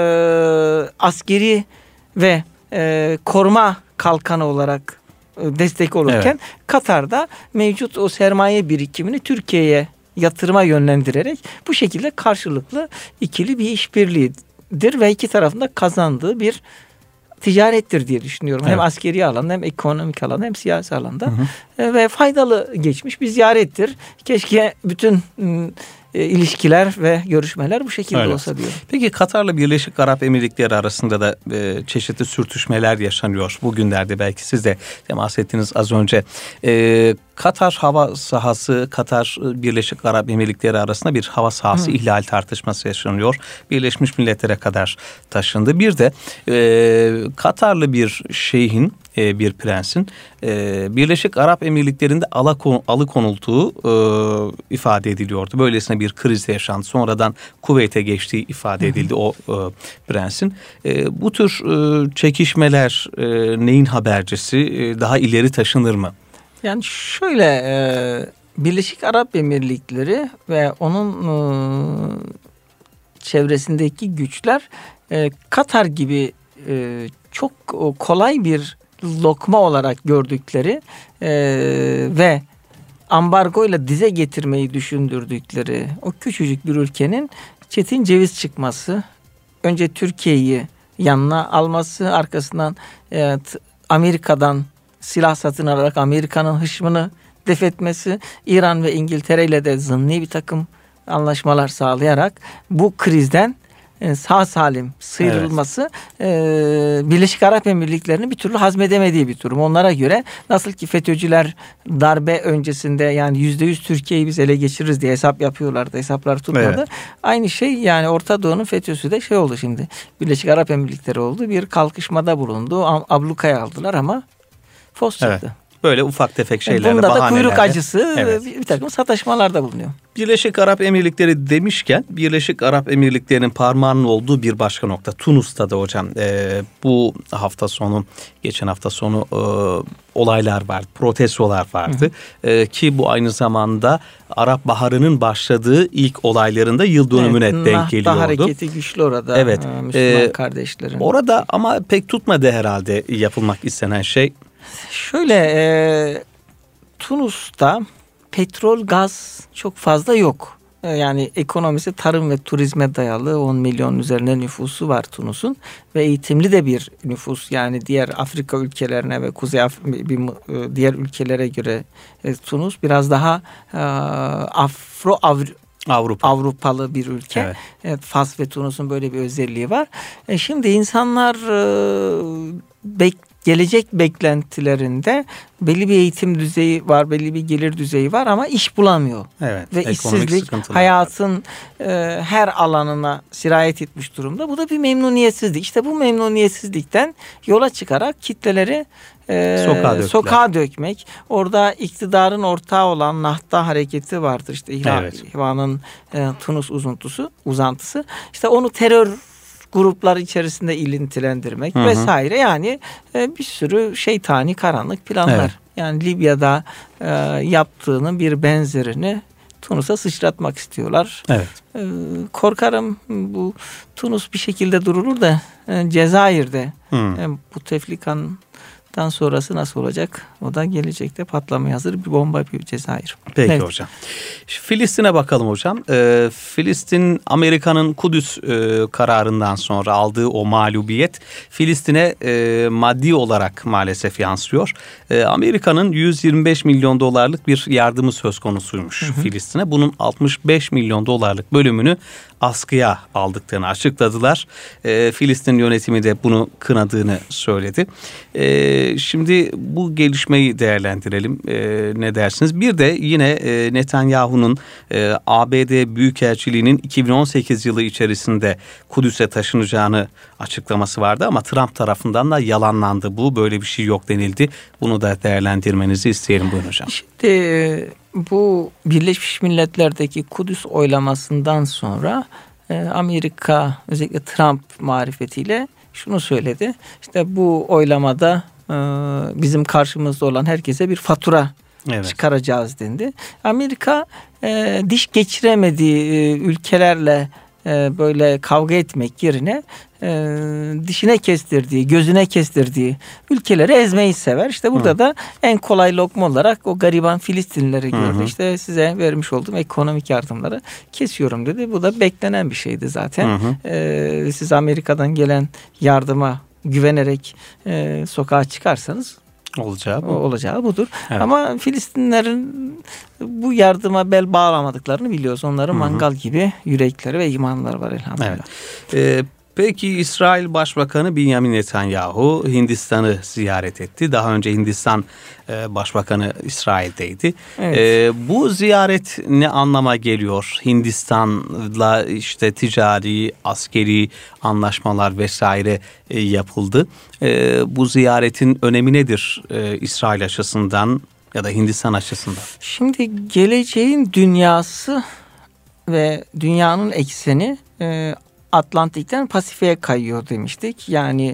askeri ve koruma kalkanı olarak destek olurken Katar'da mevcut o sermaye birikimini Türkiye'ye yatırıma yönlendirerek bu şekilde karşılıklı ikili bir işbirliğidir ve iki tarafın da kazandığı bir ticarettir diye düşünüyorum. Hem askeri alanda hem ekonomik alanda hem siyasi alanda ve faydalı geçmiş bir ziyarettir. Keşke bütün ilişkiler ve görüşmeler bu şekilde olsa diyorum. Peki Katar'la Birleşik Arap Emirlikleri arasında da çeşitli sürtüşmeler yaşanıyor. Bugünlerde belki siz de temas ettiniz az önce. Katar hava sahası, Katar Birleşik Arap Emirlikleri arasında bir hava sahası ihlal tartışması yaşanıyor. Birleşmiş Milletler'e kadar taşındı. Bir de Katarlı bir şeyhin, bir prensin Birleşik Arap Emirlikleri'nde alıkonulduğu ifade ediliyordu. Böylesine bir kriz yaşandı. Sonradan Kuveyt'e geçtiği ifade edildi o prensin. Bu tür çekişmeler neyin habercisi? Daha ileri taşınır mı? Yani şöyle Birleşik Arap Emirlikleri ve onun çevresindeki güçler Katar gibi çok kolay bir lokma olarak gördükleri ve ambargoyla dize getirmeyi düşündürdükleri o küçücük bir ülkenin çetin ceviz çıkması, önce Türkiye'yi yanına alması, arkasından Amerika'dan silah satın alarak Amerika'nın hışmını def etmesi, İran ve İngiltere ile de zımni bir takım anlaşmalar sağlayarak bu krizden sağ salim sıyrılması Birleşik Arap Emirlikleri'nin bir türlü hazmedemediği bir durum. Onlara göre nasıl ki FETÖ'cüler darbe öncesinde yani %100 Türkiye'yi biz ele geçiririz diye hesap yapıyorlardı. Hesaplar tutmadı. Aynı şey yani Orta Doğu'nun FETÖ'sü de oldu şimdi. Birleşik Arap Emirlikleri oldu. Bir kalkışmada bulundu. Ablukaya aldılar ama fos çıktı. Böyle ufak tefek şeylerle, bunda bahanelerle. da kuyruk acısı bir takım sataşmalarda bulunuyor. Birleşik Arap Emirlikleri demişken Birleşik Arap Emirlikleri'nin parmağının olduğu bir başka nokta Tunus'ta da hocam. Bu hafta sonu, geçen hafta sonu olaylar vardı, protestolar vardı. Ki bu aynı zamanda Arap Baharı'nın başladığı ilk olaylarında yıl dönümüne denk geliyordu. Nahda hareketi güçlü orada. Müslüman kardeşlerin. Orada ama pek tutmadı herhalde yapılmak istenen şey. Şöyle Tunus'ta petrol, gaz çok fazla yok. Yani ekonomisi tarım ve turizme dayalı 10 milyon üzerine nüfusu var Tunus'un ve eğitimli de bir nüfus. Yani diğer Afrika ülkelerine ve diğer ülkelere göre Tunus biraz daha Avrupalı bir ülke. Fas ve Tunus'un böyle bir özelliği var. Şimdi insanlar gelecek beklentilerinde belli bir eğitim düzeyi var, belli bir gelir düzeyi var ama iş bulamıyor. Ve işsizlik hayatın her alanına sirayet etmiş durumda. Bu da bir memnuniyetsizlik. İşte bu memnuniyetsizlikten yola çıkarak kitleleri sokağa dökmek. Orada iktidarın ortağı olan Nahda hareketi vardır. İşte İhvan'ın Tunus uzantısı. İşte onu terör gruplar içerisinde ilintilendirmek vesaire. Yani bir sürü şeytani karanlık planlar. Yani Libya'da yaptığının bir benzerini Tunus'a sıçratmak istiyorlar. Korkarım bu Tunus bir şekilde durulur da Cezayir'de bu teflikandan sonrası nasıl olacak? O da gelecekte patlamaya hazır bir bomba, bir Cezayir. Peki hocam. Filistin'e bakalım hocam. Filistin, Amerika'nın Kudüs kararından sonra aldığı o mağlubiyet Filistin'e maddi olarak maalesef yansıyor. Amerika'nın 125 milyon dolarlık bir yardımı söz konusuymuş Filistin'e. Bunun 65 milyon dolarlık bölümünü askıya aldıklarını açıkladılar. Filistin yönetimi de bunu kınadığını söyledi. Şimdi bu gelişmeyi değerlendirelim. Ne dersiniz? Bir de yine Netanyahu'nun ABD Büyükelçiliği'nin 2018 yılı içerisinde Kudüs'e taşınacağını açıklaması vardı ama Trump tarafından da yalanlandı. Bu böyle bir şey yok denildi. Bunu da değerlendirmenizi isteyelim. Buyurun hocam. Şimdi bu Birleşmiş Milletler'deki Kudüs oylamasından sonra Amerika özellikle Trump marifetiyle şunu söyledi. İşte bu oylamada bizim karşımızda olan herkese bir fatura çıkaracağız dendi. Amerika diş geçiremediği ülkelerle böyle kavga etmek yerine dişine kestirdiği, gözüne kestirdiği ülkeleri ezmeyi sever. İşte burada da en kolay lokma olarak o gariban Filistinlileri gördü. İşte size vermiş olduğum ekonomik yardımları kesiyorum dedi. Bu da beklenen bir şeydi zaten. Siz Amerika'dan gelen yardıma güvenerek sokağa çıkarsanız olacağı budur. Evet. Ama Filistinlerin bu yardıma bel bağlamadıklarını biliyoruz. Onların mangal gibi yürekleri ve imanları var elhamdülillah. Evet. Peki İsrail Başbakanı Benjamin Netanyahu Hindistan'ı ziyaret etti. Daha önce Hindistan Başbakanı İsrail'deydi. Evet. Bu ziyaret ne anlama geliyor? Hindistan'la işte ticari, askeri anlaşmalar vesaire yapıldı. Bu ziyaretin önemi nedir İsrail açısından ya da Hindistan açısından? Şimdi geleceğin dünyası ve dünyanın ekseni Atlantik'ten Pasifik'e kayıyor demiştik. Yani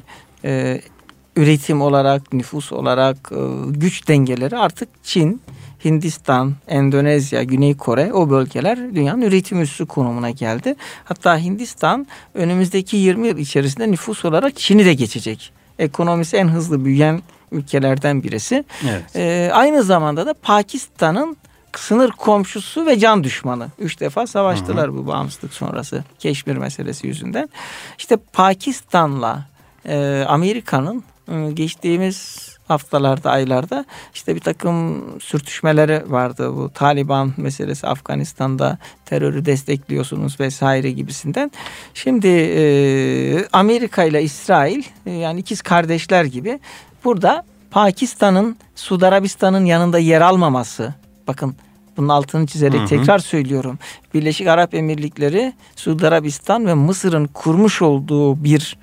üretim olarak, nüfus olarak güç dengeleri artık Çin, Hindistan, Endonezya, Güney Kore o bölgeler dünyanın üretim üssü konumuna geldi. Hatta Hindistan önümüzdeki 20 yıl içerisinde nüfus olarak Çin'i de geçecek. Ekonomisi en hızlı büyüyen ülkelerden birisi. Evet. Aynı zamanda da Pakistan'ın sınır komşusu ve can düşmanı. 3 defa savaştılar bu bağımsızlık sonrası Keşmir meselesi yüzünden. İşte Pakistan'la Amerika'nın geçtiğimiz haftalarda, aylarda işte bir takım sürtüşmeleri vardı. Bu Taliban meselesi, Afganistan'da terörü destekliyorsunuz vesaire gibisinden. Şimdi Amerika ile İsrail yani ikiz kardeşler gibi burada Pakistan'ın Suudi Arabistan'ın yanında yer almaması, bakın bunun altını çizerek tekrar söylüyorum. Birleşik Arap Emirlikleri, Suudi Arabistan ve Mısır'ın kurmuş olduğu bir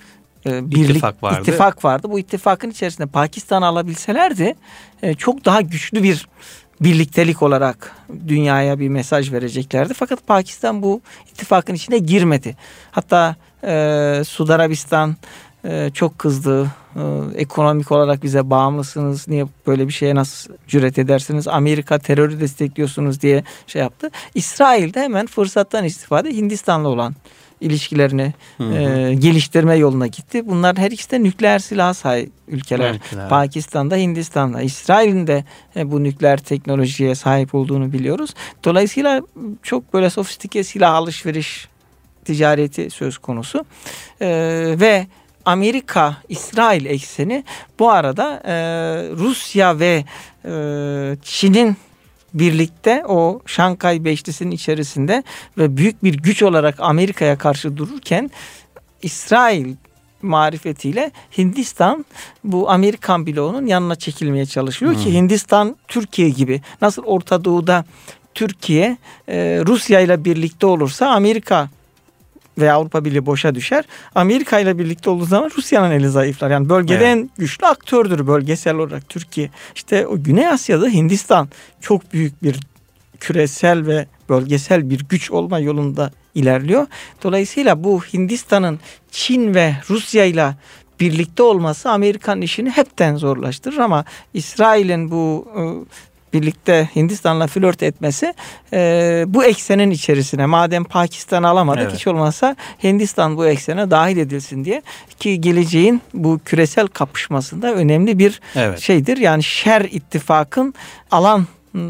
ittifak vardı. Bu ittifakın içerisinde Pakistan'ı alabilselerdi çok daha güçlü bir birliktelik olarak dünyaya bir mesaj vereceklerdi. Fakat Pakistan bu ittifakın içine girmedi. Hatta Suudi Arabistan çok kızdı. Ekonomik olarak bize bağımlısınız. Niye böyle bir şeye nasıl cüret edersiniz? Amerika terörü destekliyorsunuz diye şey yaptı. İsrail de hemen fırsattan istifade Hindistan'la olan ilişkilerini geliştirme yoluna gitti. Bunlar her ikisi de nükleer silah sahip ülkeler. Pakistan'da, Hindistan'da. İsrail'in de bu nükleer teknolojiye sahip olduğunu biliyoruz. Dolayısıyla çok böyle sofistike silah alışveriş ticareti söz konusu. Ve Amerika-İsrail ekseni bu arada Rusya ve Çin'in birlikte o Şanghay Beşlisi'nin içerisinde ve büyük bir güç olarak Amerika'ya karşı dururken İsrail marifetiyle Hindistan bu Amerikan bloğunun yanına çekilmeye çalışıyor ki Hindistan Türkiye gibi nasıl Orta Doğu'da Türkiye Rusya ile birlikte olursa Amerika ve Avrupa Birliği boşa düşer. Amerika ile birlikte olduğu zaman Rusya'nın eli zayıflar. Yani bölgede en güçlü aktördür bölgesel olarak Türkiye. İşte o Güney Asya'da Hindistan çok büyük bir küresel ve bölgesel bir güç olma yolunda ilerliyor. Dolayısıyla bu Hindistan'ın Çin ve Rusya ile birlikte olması Amerika'nın işini hepten zorlaştırır ama İsrail'in bu birlikte Hindistan'la flört etmesi bu eksenin içerisine madem Pakistan'ı alamadık hiç olmazsa Hindistan bu eksene dahil edilsin diye ki geleceğin bu küresel kapışmasında önemli bir şeydir. Yani şer ittifakın alan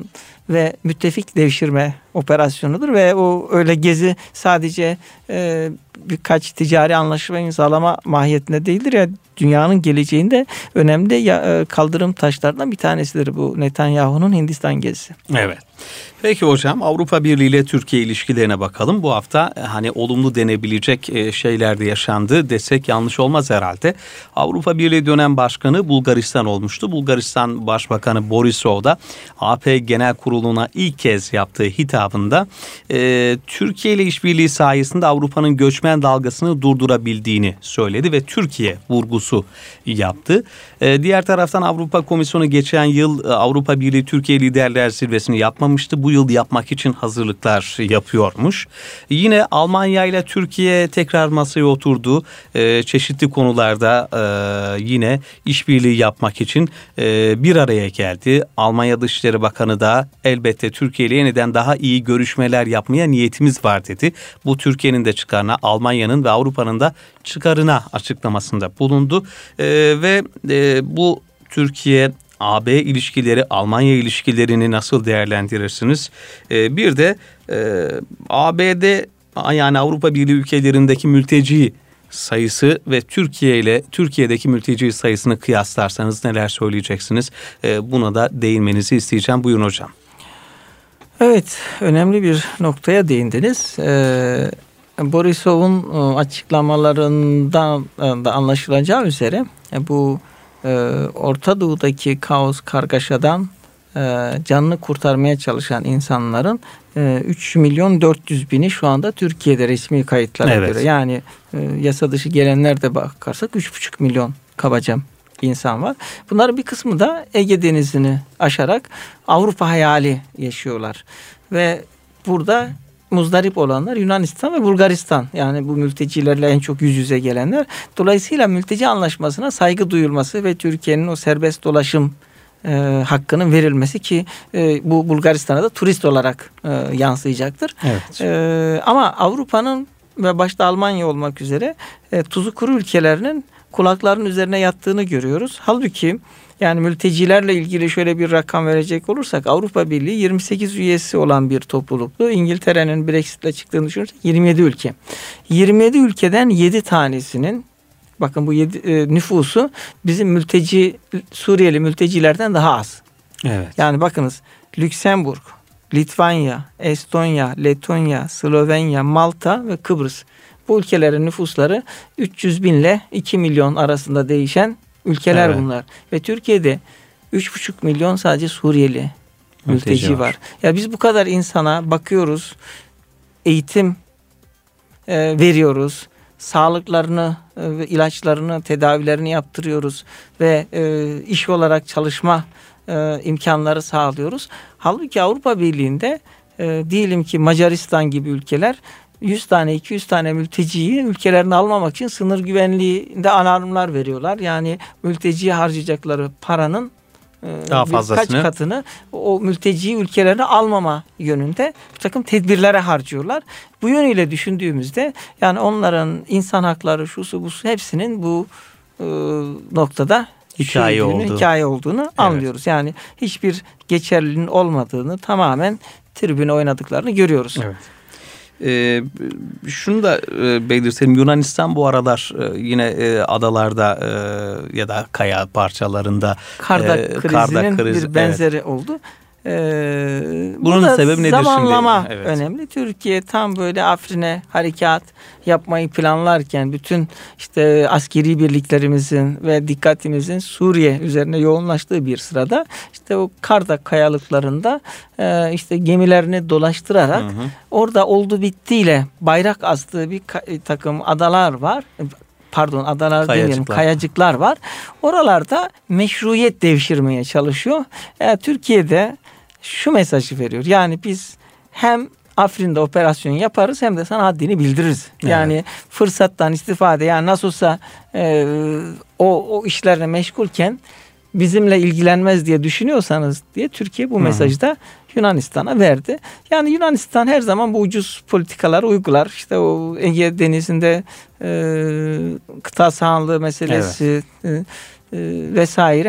ve müttefik devşirme operasyonudur ve o öyle gezi sadece birkaç ticari anlaşma imzalama mahiyetinde değildir ya, dünyanın geleceğinde önemli kaldırım taşlarından bir tanesidir bu Netanyahu'nun Hindistan gezisi. Evet. Peki hocam, Avrupa Birliği ile Türkiye ilişkilerine bakalım. Bu hafta hani olumlu denebilecek şeyler de yaşandı desek yanlış olmaz herhalde. Avrupa Birliği dönem başkanı Bulgaristan olmuştu. Bulgaristan Başbakanı Borisov da AP Genel Kurulu'na ilk kez yaptığı hitabında Türkiye ile işbirliği sayesinde Avrupa'nın göçmen dalgasını durdurabildiğini söyledi ve Türkiye vurgusu yaptı. Diğer taraftan Avrupa Komisyonu geçen yıl Avrupa Birliği Türkiye Liderler Zirvesi'ni yapmamıştı. Bu yıl yapmak için hazırlıklar yapıyormuş. Yine Almanya ile Türkiye tekrar masaya oturdu. Çeşitli konularda yine işbirliği yapmak için bir araya geldi. Almanya Dışişleri Bakanı da elbette Türkiye ile yeniden daha iyi görüşmeler yapmaya niyetimiz var dedi. Bu Türkiye'nin de çıkarına, Almanya'nın ve Avrupa'nın da çıkarına açıklamasında bulundu. Ve bu Türkiye AB ilişkileri, Almanya ilişkilerini nasıl değerlendirirsiniz? Bir de ABD, yani Avrupa Birliği ülkelerindeki mülteci sayısı ve Türkiye ile Türkiye'deki mülteci sayısını kıyaslarsanız neler söyleyeceksiniz? Buna da değinmenizi isteyeceğim. Buyurun hocam. Evet, önemli bir noktaya değindiniz. Borisov'un açıklamalarından da anlaşılacağı üzere bu Orta Doğu'daki kaos, kargaşadan canını kurtarmaya çalışan insanların 3 milyon 400 bini şu anda Türkiye'de resmi kayıtlara göre. Yani yasa dışı gelenler de bakarsak 3,5 milyon kabaca insan var. Bunların bir kısmı da Ege Denizi'ni aşarak Avrupa hayali yaşıyorlar. Ve burada muzdarip olanlar Yunanistan ve Bulgaristan. Yani bu mültecilerle en çok yüz yüze gelenler. Dolayısıyla mülteci anlaşmasına saygı duyulması ve Türkiye'nin o serbest dolaşım hakkının verilmesi ki bu Bulgaristan'a da turist olarak yansıyacaktır. Evet. Ama Avrupa'nın ve başta Almanya olmak üzere tuzu kuru ülkelerinin kulaklarının üzerine yattığını görüyoruz. Halbuki yani mültecilerle ilgili şöyle bir rakam verecek olursak Avrupa Birliği 28 üyesi olan bir topluluktu. İngiltere'nin Brexit'le çıktığını düşünürsek 27 ülke. 27 ülkeden 7 tanesinin, bakın bu 7 nüfusu bizim Suriyeli mültecilerden daha az. Evet. Yani bakınız, Lüksemburg, Litvanya, Estonya, Letonya, Slovenya, Malta ve Kıbrıs. Bu ülkelerin nüfusları 300 bin ile 2 milyon arasında değişen ülkeler, evet, bunlar. Ve Türkiye'de 3,5 milyon sadece Suriyeli mülteci var. Ya biz bu kadar insana bakıyoruz, eğitim veriyoruz, sağlıklarını, ilaçlarını, tedavilerini yaptırıyoruz ve iş olarak çalışma imkanları sağlıyoruz. Halbuki Avrupa Birliği'nde diyelim ki Macaristan gibi ülkeler 100 tane 200 tane mülteciyi ülkelerine almamak için sınır güvenliğinde alarmlar veriyorlar. Yani mülteciye harcayacakları paranın daha fazlasını, kaç katını o mülteciyi ülkelerine almama yönünde bir takım tedbirlere harcıyorlar. Bu yönüyle düşündüğümüzde yani onların insan hakları, şusu busu hepsinin bu noktada hikaye olduğunu, evet, anlıyoruz. Yani hiçbir geçerliliğin olmadığını, tamamen tribüne oynadıklarını görüyoruz. Evet. Şunu da belirtelim, Yunanistan bu aralar yine adalarda ya da kaya parçalarında Kardak krizinin bir benzeri, evet, oldu. Bunun sebebi nedir zamanlama şimdi? Evet. önemli. Türkiye tam böyle Afrin'e harekat yapmayı planlarken bütün işte askeri birliklerimizin ve dikkatimizin Suriye üzerine yoğunlaştığı bir sırada işte o Kardak kayalıklarında işte gemilerini dolaştırarak orada oldu bittiyle bayrak astığı bir takım adalar var. Pardon, adalar demeyelim, kayacıklar var. Oralarda meşruiyet devşirmeye çalışıyor. Türkiye'de şu mesajı veriyor. Yani biz hem Afrin'de operasyon yaparız hem de sana haddini bildiririz. Yani evet, fırsattan istifade, yani nasıl olsa o işlerle meşgulken bizimle ilgilenmez diye düşünüyorsanız diye Türkiye bu mesajı da Yunanistan'a verdi. Yani Yunanistan her zaman bu ucuz politikaları uygular. İşte o Ege Denizi'nde kıta sahanlığı meselesi, evet, vesaire hep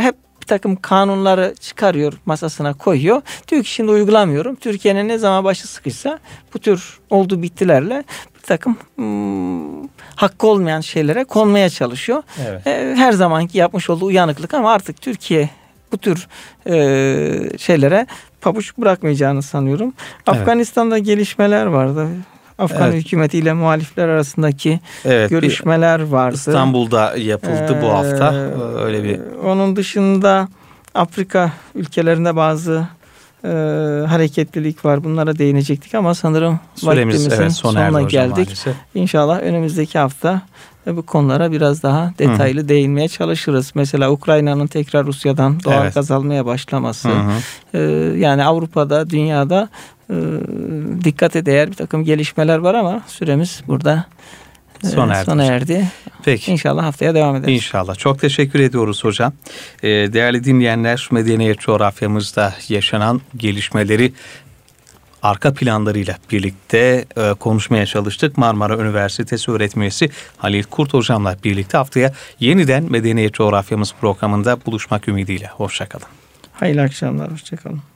bir takım kanunları çıkarıyor, masasına koyuyor. Diyor ki şimdi uygulamıyorum. Türkiye'nin ne zaman başı sıkışsa bu tür oldu bittilerle bir takım hakkı olmayan şeylere konmaya çalışıyor. Evet. Her zamanki yapmış olduğu uyanıklık, ama artık Türkiye bu tür şeylere pabuç bırakmayacağını sanıyorum. Evet. Afganistan'da gelişmeler vardı. Afgan hükümetiyle muhalifler arasındaki görüşmeler vardı. İstanbul'da yapıldı bu hafta. Öyle bir. Onun dışında Afrika ülkelerinde bazı hareketlilik var. Bunlara değinecektik ama sanırım vaktimizin sonuna geldik. Maalesef. İnşallah önümüzdeki hafta bu konulara biraz daha detaylı değinmeye çalışırız. Mesela Ukrayna'nın tekrar Rusya'dan doğal gaz almaya başlaması. Yani Avrupa'da, dünyada dikkate değer bir takım gelişmeler var ama süremiz burada sona erdi. Peki. İnşallah haftaya devam ederiz. İnşallah. Çok teşekkür ediyoruz hocam. Değerli dinleyenler, medeniyet coğrafyamızda yaşanan gelişmeleri arka planlarıyla birlikte konuşmaya çalıştık. Marmara Üniversitesi öğretim üyesi Halil Kurt hocamla birlikte haftaya yeniden Medeniyet Coğrafyamız programında buluşmak ümidiyle. Hoşçakalın. Hayırlı akşamlar. Hoşçakalın.